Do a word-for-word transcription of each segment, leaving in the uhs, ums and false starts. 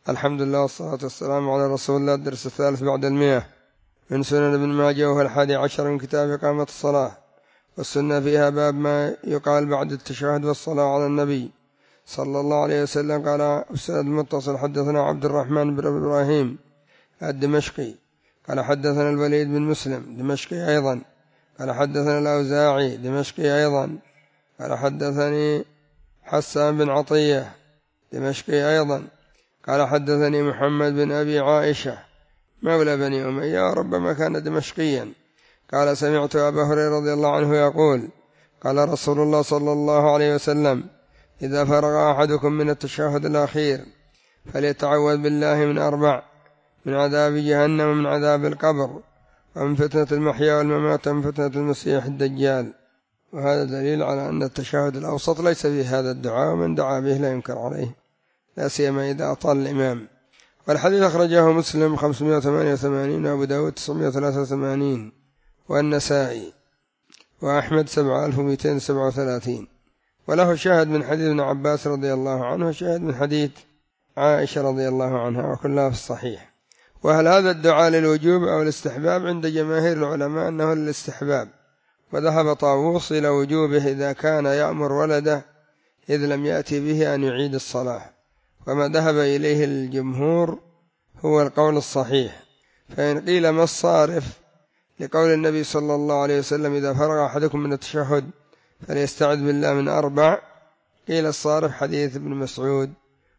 الحمد لله والصلاة والسلام على رسول الله. الدرس الثالث بعد المئة من سنن ابن ماجه، وهو الحادي عشر من كتاب إقامة الصلاة. والسنة فيها باب ما يقال بعد التشهد والصلاة على النبي صلى الله عليه وسلم. قال أستاذ المتصل حدثنا عبد الرحمن بن إبراهيم الدمشقي قال حدثنا الوليد بن مسلم دمشقي أيضا قال حدثنا الأوزاعي دمشقي أيضا قال حدثني حسان بن عطية دمشقي أيضا قال حدثني محمد بن أبي عائشة مولى بني أمية وربما كان دمشقيا قال سمعت أبا هريرة رضي الله عنه يقول قال رسول الله صلى الله عليه وسلم إذا فرغ أحدكم من التشهد الأخير فليتعوذ بالله من أربع: من عذاب جهنم ومن عذاب القبر ومن فتنة المحيا والممات ومن فتنة المسيح الدجال. وهذا دليل على أن التشهد الأوسط ليس فيه هذا الدعاء، ومن دعا به لا ينكر عليه، لا سيما إذا أطال الإمام. والحديث أخرجه مسلم خمسمائة وثمانية وثمانين وأبو داود تسعمائة وثلاثة وثمانين والنسائي وأحمد سبعة آلاف ومئتين وسبعة وثلاثين. وله شاهد من حديث ابن عباس رضي الله عنه وشاهد من حديث عائشة رضي الله عنها، وكلها في الصحيح. وهل هذا الدعاء للوجوب أو الاستحباب؟ عند جماهير العلماء أنه للاستحباب، وذهب طاووس إلى وجوبه إذا كان يأمر ولده إذ لم يأتي به أن يعيد الصلاة. وما ذهب إليه الجمهور هو القول الصحيح. فإن قيل ما الصارف لقول النبي صلى الله عليه وسلم إذا فرغ أحدكم من التشهد فليستعذ بالله من أربع، قيل الصارف حديث ابن مسعود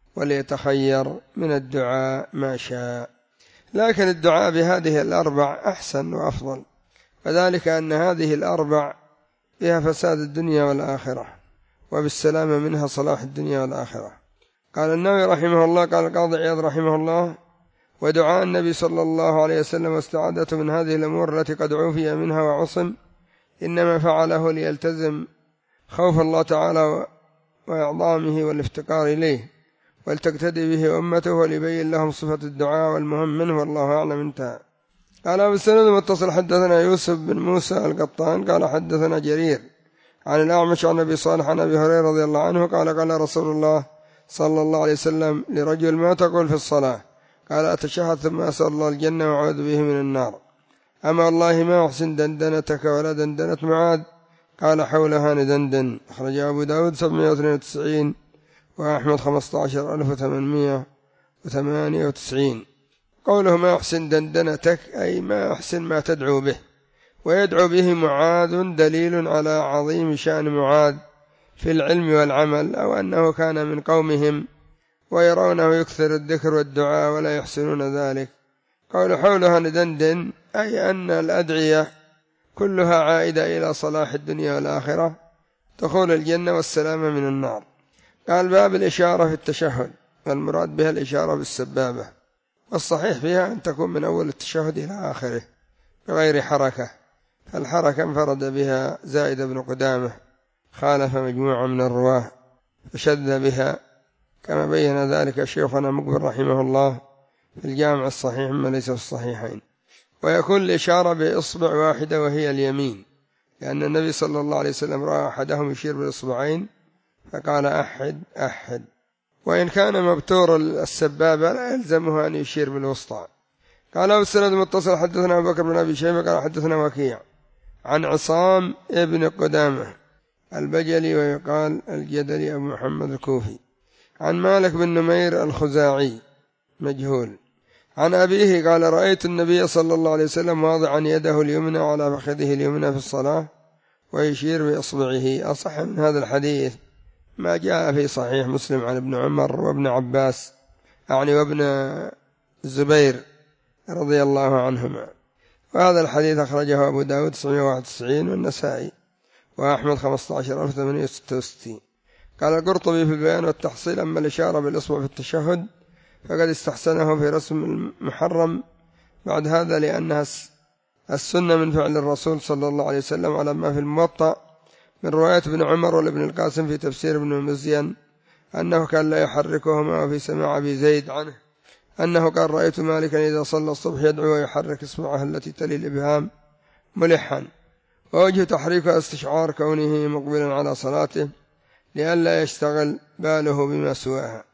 وليتخير من الدعاء ما شاء. لكن الدعاء بهذه الأربع أحسن وأفضل، وذلك أن هذه الأربع فيها فساد الدنيا والآخرة، وبالسلامة منها صلاح الدنيا والآخرة. قال النووي رحمه الله، قال القاضي عياض رحمه الله: ودعاء النبي صلى الله عليه وسلم واستعاذته من هذه الأمور التي قد عوفي منها وعصم إنما فعله ليلتزم خوف الله تعالى وإعظامه والافتقار إليه، ولتقتدي به أمته، وليبين لهم صفة الدعاء والمهم منه، والله أعلم. انتهى. قال أبو السند المتصل حدثنا يوسف بن موسى القطان قال حدثنا جرير عن الأعمش عن أبي صالح عن أبي هريرة رضي الله عنه قال قال رسول الله صلى الله عليه وسلم لرجل: ما تقول في الصلاة؟ قال: أتشهد ثم أسأل الله الجنة وأعوذ به من النار. أما والله ما أحسن دندنتك ولا دندنة معاذ. قال: حولها ندندن. أخرج أبو داود سبعمائة واثنين وتسعين وأحمد خمسة عشر ألف وثمانمائة وثمانية وتسعين. قوله ما أحسن دندنتك أي ما أحسن ما تدعو به، ويدعو به معاذ دليل على عظيم شأن معاذ في العلم والعمل، أو أنه كان من قومهم ويرونه يكثر الذكر والدعاء ولا يحسنون ذلك. قول حولها ندندن أي أن الأدعية كلها عائدة إلى صلاح الدنيا والآخرة، دخول الجنة والسلامة من النار. قال: باب الإشارة في التشهد، والمراد بها الإشارة بالسبابة، والصحيح فيها أن تكون من أول التشهد إلى آخره بغير حركة، فالحركة انفرد بها زائد بن قدامة، خالف مجموعة من الرواه فشذ بها، كما بين ذلك شيخنا مقبل رحمه الله في الجامع الصحيح ما ليس في الصحيحين. ويكون الإشارة بإصبع واحدة وهي اليمين، لأن النبي صلى الله عليه وسلم رأى أحدهم يشير بالإصبعين فقال: أحد أحد. وإن كان مبتور السبابة لا يلزمه أن يشير بالوسطى. قال أبو السند المتصل حدثنا أبو بكر بن أبي شيبة قال حدثنا وكيع عن عصام ابن قدامة البجلي ويقال الجدلي أبو محمد الكوفي، عن مالك بن نمير الخزاعي مجهول، عن أبيه قال: رأيت النبي صلى الله عليه وسلم واضعا يده اليمنى على فخذه اليمنى في الصلاة ويشير بإصبعه. أصح من هذا الحديث ما جاء في صحيح مسلم عن ابن عمر وابن عباس يعني وابن الزبير رضي الله عنهما. وهذا الحديث أخرجه أبو داود تسعمائة وواحد وتسعين والنسائي وأحمد خمسة عشر ألف وثمانمائة وستة وستين. قال القرطبي في البيان والتحصيل: أما الإشارة بالإصبع في التشهد فقد استحسنه في رسم المحرم بعد هذا، لأنها السنة من فعل الرسول صلى الله عليه وسلم، على ما في الموطأ من رواية ابن عمر والابن القاسم في تفسير ابن مزين أنه كان لا يحركهما، وفي سماع أبي زيد عنه أنه قال: رأيت مالكا إذا صلى الصبح يدعو ويحرك إصبعه التي تلي الإبهام ملحا. ووجه تحريكها استشعار كونه مقبلا على صلاته لئلا يشتغل باله بما سواها.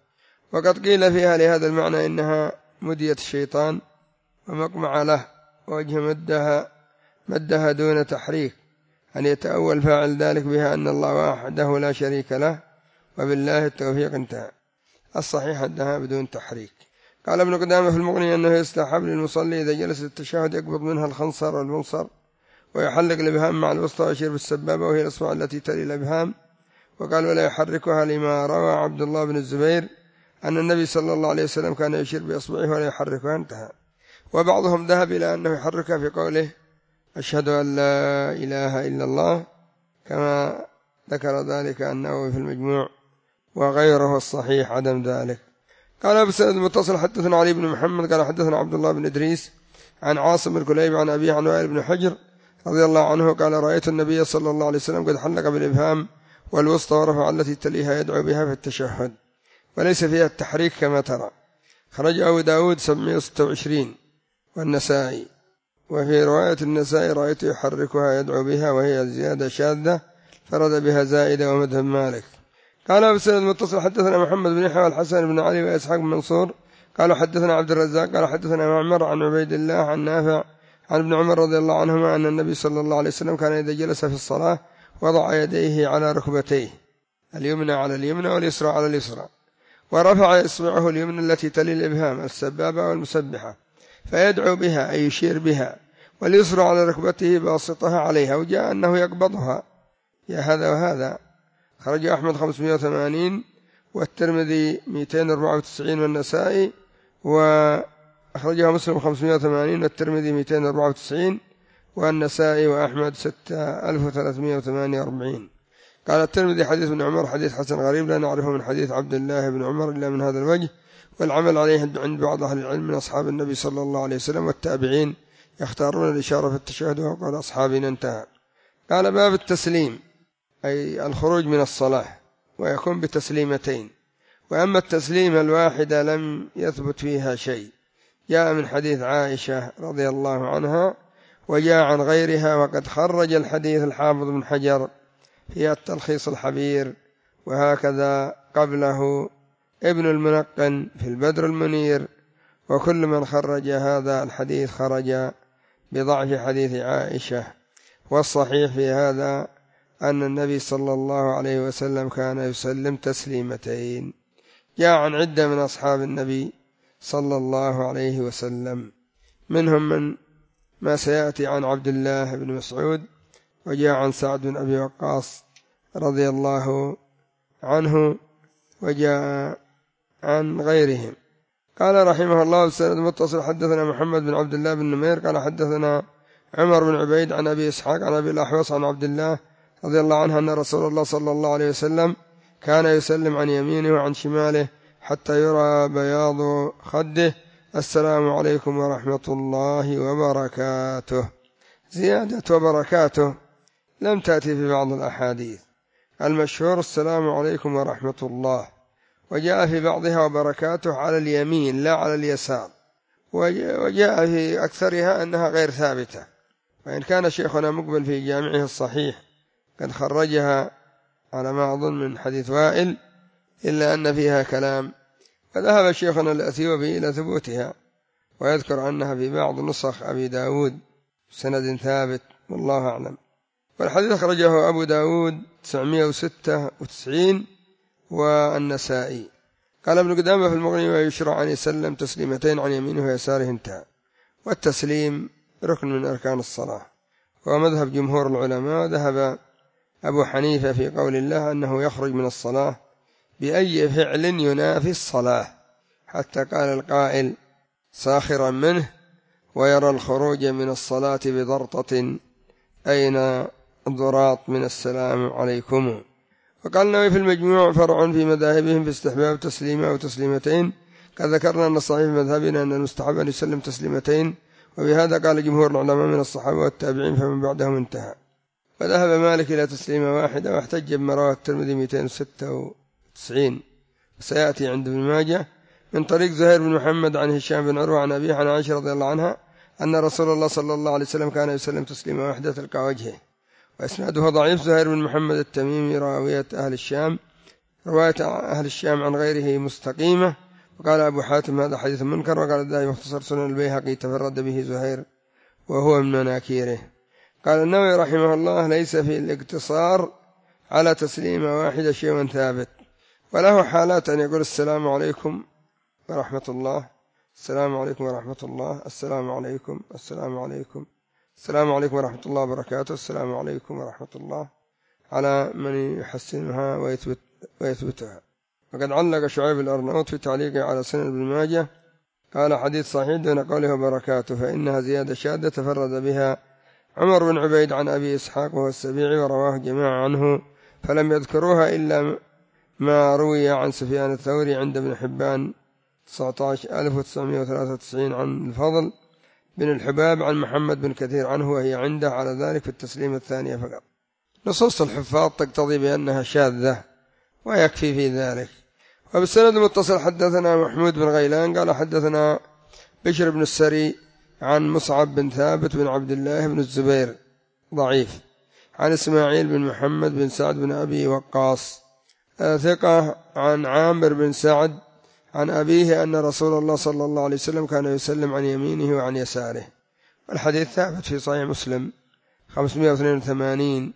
وقد قيل فيها لهذا المعنى إنها مدية الشيطان ومقمع له، ووجه مدها مدها دون تحريك، أن يتأول فاعل ذلك بها أن الله وحده لا شريك له وبالله التوفيق. انتهى. الصحيح أنها بدون تحريك. قال ابن قدامة في المغني أنه يستحب للمصلي إذا جلس التشهد يقبض منها الخنصر والمنصر ويحلق الإبهام مع الوسطى ويشير بالسبابة وهي الأصبع التي تلي الإبهام. وقال ولا يحركها لما روى عبد الله بن الزبير أن النبي صلى الله عليه وسلم كان يشير بأصبعه ولا يحركها. انتهى. وبعضهم ذهب إلى أنه يحركها في قوله أشهد أن لا إله إلا الله، كما ذكر ذلك النووي في المجموع وغيره الصحيح عدم ذلك. قال بسند المتصل حدثنا علي بن محمد قال حدثنا عبد الله بن إدريس عن عاصم بن كليب عن أبيه عن وائل بن حجر رضي الله عنه قال رأيت النبي صلى الله عليه وسلم قد حلق بالإبهام والوسطى ورفع التي تليها يدعو بها في التشهد، وليس فيها التحريك كما ترى. خرج أبو داود سبعمائة وستة وعشرين والنسائي، وفي رواية النسائي رأيت يحركها يدعو بها وهي زيادة شاذة فرد بها زائدة ومذهب مالك. قال أبو سعيد المتصل حدثنا محمد بن يحيى والحسن بن علي وإسحاق بن منصور قالوا حدثنا عبد الرزاق قال حدثنا معمر عن عبيد الله عن نافع عن ابن عمر رضي الله عنهما أن النبي صلى الله عليه وسلم كان إذا جلس في الصلاة وضع يديه على ركبتيه اليمنى على اليمنى واليسرى على اليسرى، ورفع إصبعه اليمنى التي تلي الإبهام السبابة والمسبحة فيدعو بها أي يشير بها، واليسرى على ركبته باسطها عليها، وجاء أنه يقبضها يا هذا وهذا. خرج أحمد خمسمائة وثمانين والترمذي مئتين وأربعة وتسعين والنسائي، وأخرجها مسلم خمسمائة وثمانين والترمذي مئتين وأربعة وتسعين والنسائي وأحمد ستة آلاف وثلاثمائة وثمانية وأربعين. قال الترمذي حديث ابن عمر حديث حسن غريب لا نعرفه من حديث عبد الله بن عمر إلا من هذا الوجه، والعمل عليه عند بعض أهل العلم من أصحاب النبي صلى الله عليه وسلم والتابعين يختارون الإشارة في التشهد وقال أصحابنا. انتهى. قال باب التسليم أي الخروج من الصلاة ويكون بتسليمتين، وأما التسليمة الواحدة لم يثبت فيها شيء، جاء من حديث عائشة رضي الله عنها وجاء عن غيرها، وقد خرج الحديث الحافظ بن حجر في التلخيص الحبير، وهكذا قبله ابن المنقن في البدر المنير، وكل من خرج هذا الحديث خرج بضعف حديث عائشة. والصحيح في هذا أن النبي صلى الله عليه وسلم كان يسلم تسليمتين، جاء عن عدة من أصحاب النبي صلى الله عليه وسلم، منهم من ما سيأتي عن عبد الله بن مسعود، وجاء عن سعد بن أبي وقاص رضي الله عنه، وجاء عن غيرهم. قال رحمه الله السند المتصل حدثنا محمد بن عبد الله بن نمير قال حدثنا عمر بن عبيد عن أبي إسحاق عن أبي الأحوص عن عبد الله رضي الله عنه أن رسول الله صلى الله عليه وسلم كان يسلم عن يمينه وعن شماله حتى يرى بياض خده السلام عليكم ورحمة الله وبركاته. زيادة وبركاته لم تأتي في بعض الأحاديث، المشهور السلام عليكم ورحمة الله، وجاء في بعضها وبركاته على اليمين لا على اليسار، وجاء في أكثرها أنها غير ثابتة، وإن كان شيخنا مقبل في جامعه الصحيح قد خرجها على ما أظن من حديث وائل إلا أن فيها كلام، فذهب شيخنا الأثيوبي إلى ثبوتها، ويذكر أنها في بعض نسخ أبي داود سند ثابت والله أعلم. والحديث خرجه أبو داود تسعمائة وستة وتسعين والنسائي. قال ابن قدامة في المغني ويشرع أن يسلم تسليمتين عن يمينه ويساره. انتهى. والتسليم ركن من أركان الصلاة، ومذهب جمهور العلماء. ذهب أبو حنيفة في قول الله أنه يخرج من الصلاة بأي فعل ينافي الصلاة، حتى قال القائل ساخرا منه ويرى الخروج من الصلاة بضرطة أين الضراط من السلام عليكم. وقال النووي في المجموع فرع في مذاهبهم في استحباب تسليمة أو تسليمتين، قد ذكرنا أن الصحيح في مذهبنا أن المستحب أن يسلم تسليمتين، وبهذا قال جمهور العلماء من الصحابة والتابعين فمن بعدهم انتهى. وذهب مالك إلى تسليمة واحدة، واحتج بما رواه الترمذي مئتين وستة وتسعين، وسيأتي عند ابن ماجه من طريق زهير بن محمد عن هشام بن عروة عن أبيه عن عائشة رضي الله عنها أن رسول الله صلى الله عليه وسلم كان يسلم تسليمة واحدة تلقى وجهه، وإسناده ضعيف. زهير بن محمد التميمي راوية أهل الشام رواية أهل الشام عن غيره مستقيمة. وقال أبو حاتم هذا حديث منكر. وقال الدائي مختصر سنن البيهقي تفرد به زهير وهو من مناكيره. قال النووي رحمه الله ليس في الاقتصار على تسليمة واحدة شيء ثابت، وله حالات أن يقول السلام عليكم ورحمة الله، السلام عليكم ورحمة الله، السلام عليكم، السلام عليكم، السلام عليكم ورحمة الله وبركاته، السلام عليكم ورحمة الله، على من يحسنها ويثبت ويثبتها. وقد علق شعيب الأرناؤوط في تعليقه على سنن ابن ماجه قال حديث صحيح دون قوله وبركاته، فإنها زيادة شاذة تفرد بها عمر بن عبيد عن أبي إسحاق وهو السبيعي، ورواه جماعة عنه فلم يذكروها إلا ما روي عن سفيان الثوري عند ابن حبان تسعة عشر ألف وتسعمائة وثلاثة وتسعين عن الفضل بن الحباب عن محمد بن كثير عنه، وهي عنده على ذلك في التسليم الثانية فقط. نصوص الحفاظ تقتضي بأنها شاذة ويكفي في ذلك. وبالسند المتصل حدثنا محمود بن غيلان قال حدثنا بشر بن السري عن مصعب بن ثابت بن عبد الله بن الزبير ضعيف، عن إسماعيل بن محمد بن سعد بن أبي وقاص ثقة، عن عامر بن سعد عن أبيه أن رسول الله صلى الله عليه وسلم كان يسلم عن يمينه وعن يساره. والحديث ثابت في صحيح مسلم خمسمائة واثنين وثمانين،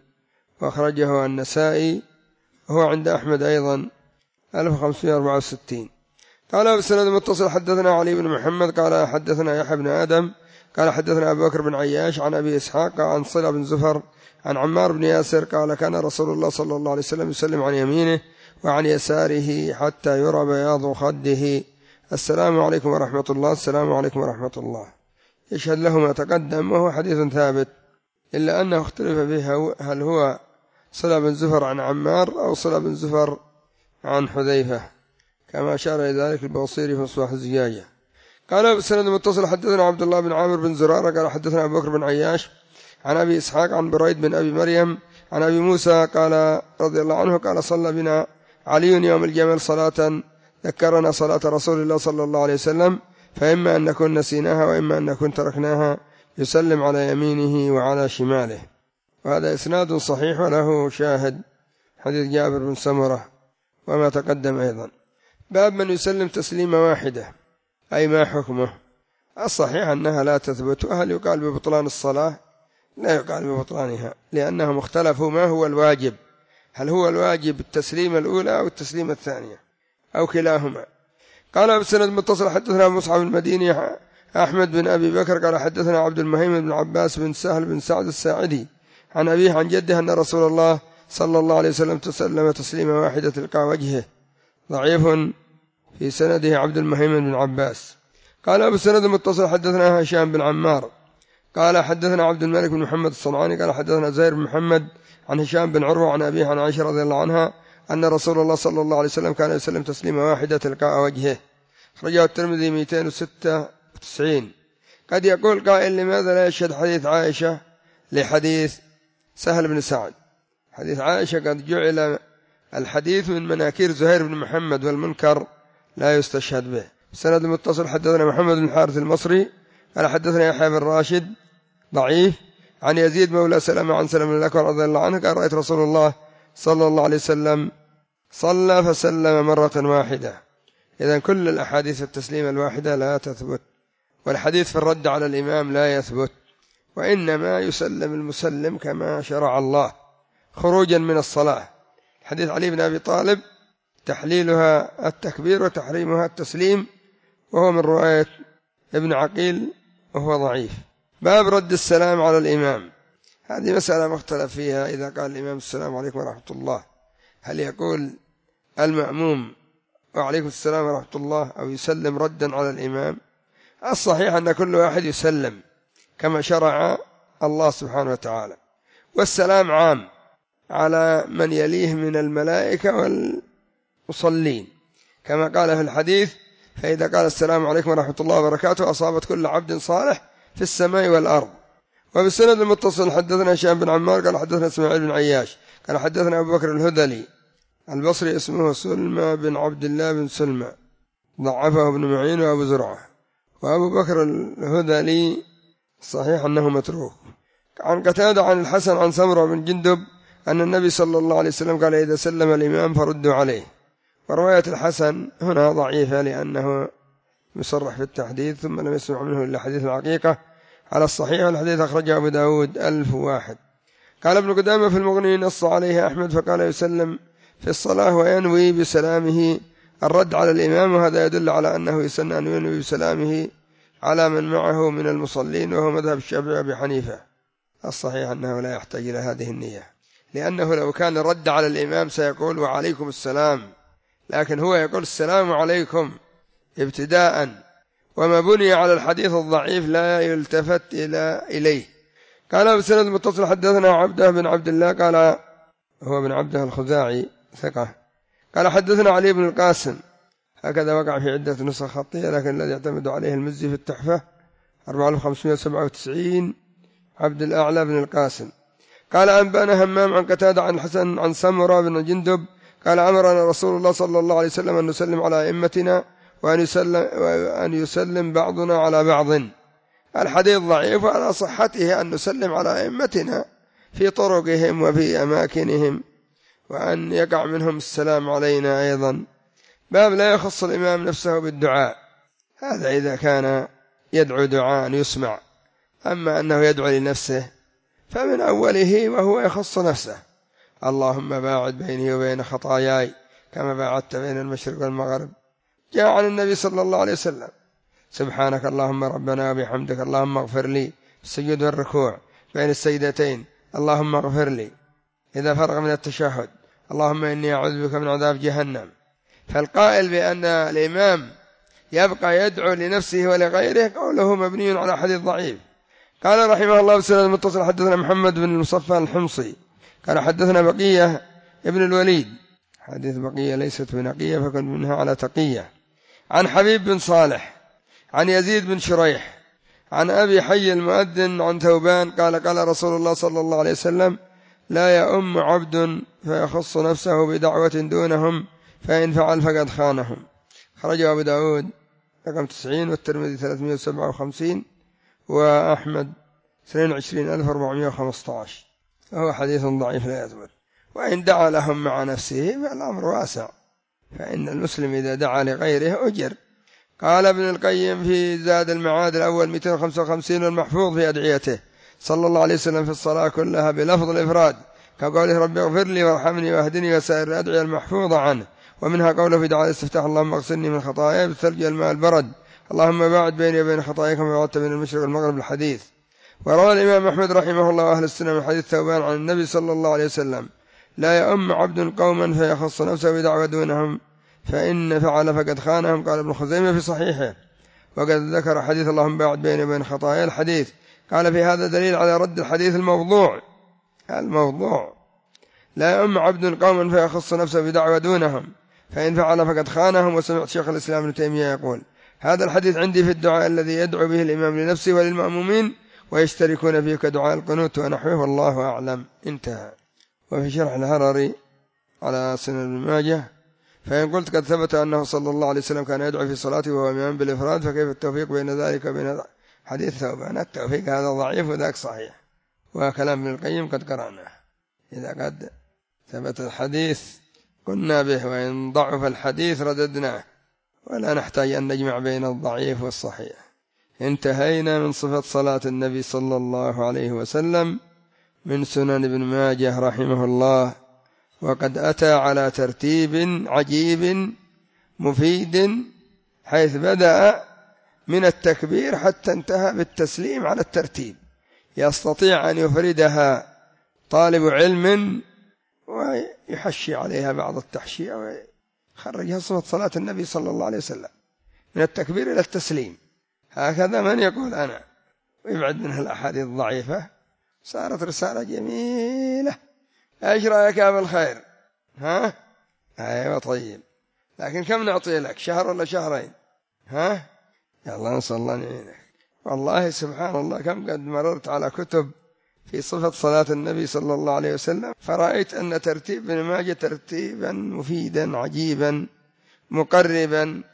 وأخرجه النسائي وهو عند أحمد أيضا ألف وخمسمائة وأربعة وستين. قال بالسند المتصل حدثنا علي بن محمد قال حدثنا يحيى بن آدم قال حدثنا أبو بكر بن عياش عن أبي إسحاق عن صلة بن زفر عن عمار بن ياسر قال كان رسول الله صلى الله عليه وسلم يسلم عن يمينه وعن يساره حتى يرى بياض خده، السلام عليكم ورحمة الله، السلام عليكم ورحمة الله. يشهد له ما تقدم وهو حديث ثابت، إلا أنه اختلف به هل هو صلة بن زفر عن عمار أو صلة بن زفر عن حذيفة، كما أشار إلى ذلك البوصيري في مصباح الزجاجة. قال بالسند المتصل حدثنا عبد الله بن عامر بن زرارة قال حدثنا أبو بكر بن عياش عن أبي إسحاق عن بريد بن أبي مريم عن أبي موسى قال رضي الله عنه قال صلى بنا علي يوم الجمل صلاة ذكرنا صلاة رسول الله صلى الله عليه وسلم، فإما أن نكون نسيناها وإما أن نكون تركناها، يسلم على يمينه وعلى شماله. وهذا إسناد صحيح وله شاهد حديث جابر بن سمرة وما تقدم أيضا. باب من يسلم تسليمة واحدة، أي ما حكمه؟ الصحيح أنها لا تثبت. وهل يقال ببطلان الصلاة؟ لا يقال ببطلانها، لأنهم اختلفوا ما هو الواجب، هل هو الواجب التسليمة الأولى أو التسليمة الثانية أو كلاهما. قال بالسند متصل حدثنا مصعب المديني أحمد بن أبي بكر قال حدثنا عبد المهيمن بن عباس بن سهل بن سعد الساعدي عن أبيه عن جده أن رسول الله صلى الله عليه وسلم تسلم تسليمة واحدة تلقى وجهه، ضعيف في سنده عبد المهيمن بن عباس. قال بالسند المتصل حدثنا هشام بن عمار قال حدثنا عبد الملك بن محمد الصنعاني قال حدثنا زهير بن محمد عن هشام بن عروة عن أبيه عن عائشة رضي الله عنها أن رسول الله صلى الله عليه وسلم كان يسلم تسليمة واحدة تلقاء وجهه، أخرجه الترمذي مئتين وستة وتسعين. قد يقول قائل لماذا لا يشهد حديث عائشة لحديث سهل بن سعد؟ حديث عائشة قد جعل الحديث من مناكير زهير بن محمد والمنكر لا يستشهد به. سند المتصل حدثنا محمد بن الحارث المصري قال حدثنا يحيى بن راشد ضعيف عن يزيد مولى سلمة عن سلمة الأكبر رضي الله عنه قال رأيت رسول الله صلى الله عليه وسلم صلى فسلم مرة واحدة. إذن كل الأحاديث التسليم الواحدة لا تثبت، والحديث في الرد على الإمام لا يثبت، وإنما يسلم المسلم كما شرع الله خروجا من الصلاة. حديث علي بن أبي طالب تحليلها التكبير وتحريمها التسليم، وهو من رواية ابن عقيل وهو ضعيف. باب رد السلام على الإمام، هذه مسألة مختلف فيها. إذا قال الإمام السلام عليكم ورحمة الله، هل يقول المأموم وعليكم السلام ورحمة الله أو يسلم ردا على الإمام؟ الصحيح أن كل واحد يسلم كما شرع الله سبحانه وتعالى، والسلام عام على من يليه من الملائكة والمصلين، كما قال في الحديث فإذا قال السلام عليكم ورحمة الله وبركاته أصابت كل عبد صالح في السماء والأرض. وبالسند المتصل حدثنا هشام بن عمار قال حدثنا إسماعيل بن عياش قال حدثنا أبو بكر الهذلي البصري اسمه سلمى بن عبد الله بن سلمى ضعفه ابن معين وأبو زرعة. وأبو بكر الهذلي صحيح أنه متروك. عن قتادة عن الحسن عن سمرة بن جندب أن النبي صلى الله عليه وسلم قال إذا سلم الإمام فردوا عليه. ورواية الحسن هنا ضعيفة لأنه يصرح في التحديث ثم لم يسمع منه إلا حديث العقيقة على الصحيح، والحديث أخرجه أبو داود ألف واحد. قال ابن قدامة في المغني نص عليه أحمد فقال يسلم في الصلاة وينوي بسلامه الرد على الإمام، وهذا يدل على أنه يسن أن ينوي بسلامه على من معه من المصلين، وهو مذهب الشافعي وأبي حنيفة. الصحيح أنه لا يحتاج إلى هذه النية، لأنه لو كان رد على الإمام سيقول وعليكم السلام، لكن هو يقول السلام عليكم ابتداء، وما بني على الحديث الضعيف لا يلتفت إلى إليه. قال بسند متصل حدثنا عبده بن عبد الله قال هو بن عبده الخزاعي ثقة قال حدثنا علي بن القاسم، هكذا وقع في عدة نسخ خطية، لكن الذي يعتمد عليه المزي في التحفة أربعة آلاف وخمسمائة وسبعة وتسعين عبد الأعلى بن القاسم. قال أنبأنا همام عن قتادة عن الحسن عن سمرة بن جندب قال أمرنا رسول الله صلى الله عليه وسلم أن نسلم على أئمتنا وأن يسلم, وأن يسلم بعضنا على بعض. الحديث ضعيف، وعلى صحته أن نسلم على أئمتنا في طرقهم وفي أماكنهم، وأن يقع منهم السلام علينا أيضا. باب لا يخص الإمام نفسه بالدعاء، هذا إذا كان يدعو دعاء يسمع، أما أنه يدعو لنفسه فمن أوله وهو يخص نفسه: اللهم باعد بيني وبين خطاياي كما باعدت بين المشرق والمغرب. جاء عن النبي صلى الله عليه وسلم: سبحانك اللهم ربنا وبحمدك اللهم اغفر لي السجود والركوع بين السجدتين، اللهم اغفر لي إذا فرغ من التشهد، اللهم إني أعوذ بك من عذاب جهنم. فالقائل بأن الإمام يبقى يدعو لنفسه ولغيره قوله مبني على حديث ضعيف. قال رحمه الله بسند المتصل حدثنا محمد بن المصفى الحمصي قال حدثنا بقية ابن الوليد، حديث بقية ليست بنقية فكن منها على تقية، عن حبيب بن صالح عن يزيد بن شريح عن أبي حي المؤذن عن ثوبان قال قال رسول الله صلى الله عليه وسلم: لا يؤم عبد فيخص نفسه بدعوة دونهم فإن فعل فقد خانهم. خرجه أبو داود رقم تسعين، والترمذي ثلاثمائة وسبعة وخمسين، وأحمد اثنين وعشرين ألف وأربعمائة وخمسة عشر. وهو حديث ضعيف لا يثبت. وإن دعا لهم مع نفسه فالأمر واسع، فإن المسلم إذا دعا لغيره أجر. قال ابن القيم في زاد المعاد الأول مئتين وخمسة وخمسين والمحفوظ في أدعيته صلى الله عليه وسلم في الصلاة كلها بلفظ الإفراد كقوله رب اغفر لي وارحمني واهدني وسائر الأدعية المحفوظة عنه، ومنها قوله في دعاء الاستفتاح: اللهم اغسلني من خطاياي بالثلج والماء البرد، اللهم باعد بيني وبين خطاياي كما باعدت بين المشرق والمغرب. الحديث. وروى الإمام أحمد رحمه الله أهل السنة من حديث ثوبان عن النبي صلى الله عليه وسلم: لا يؤم عبد قوما فيخص نفسه بدعوة دونهم فإن فعل فقد خانهم. قال ابن خزيمة في صحيحه وقد ذكر حديث اللهم باعد بيني وبين خطاياي الحديث. قال في هذا دليل على رد الحديث الموضوع الموضوع لا يؤم عبد قوما فيخص نفسه بدعوة دونهم فإن فعل فقد خانهم. وسمعت شيخ الإسلام ابن تيمية يقول: هذا الحديث عندي في الدعاء الذي يدعو به الإمام لنفسه وللمأمومين ويشتركون فيه كدعاء القنوت ونحوه، والله أعلم. انتهى. وفي شرح الهرري على سنن ابن ماجه: فإن قلت قد ثبت أنه صلى الله عليه وسلم كان يدعو في صلاته وهو إمام بالإفراد فكيف التوفيق بين ذلك وبين حديث ثوبان؟ التوفيق هذا ضعيف وذاك صحيح، وكلام ابن القيم قد قرأناه. إذا قد ثبت الحديث قلنا به، وإن ضعف الحديث رددناه، ولا نحتاج أن نجمع بين الضعيف والصحيح. انتهينا من صفة صلاة النبي صلى الله عليه وسلم من سنن ابن ماجه رحمه الله، وقد أتى على ترتيب عجيب مفيد، حيث بدأ من التكبير حتى انتهى بالتسليم على الترتيب، يستطيع أن يفردها طالب علم ويحشي عليها بعض التحشية ويخرجها صفة صلاة النبي صلى الله عليه وسلم من التكبير إلى التسليم. هكذا من يقول أنا ويبعد منها الأحاديث الضعيفة، صارت رسالة جميلة. ايش رايك يا ابو الخير؟ ها ايوه طيب، لكن كم نعطي لك، شهر ولا شهرين؟ ها يلا نسال الله يعينك. والله سبحان الله كم قد مررت على كتب في صفة صلاة النبي صلى الله عليه وسلم فرأيت أن ترتيب ابن ماجه ترتيبا مفيدا عجيبا مقربا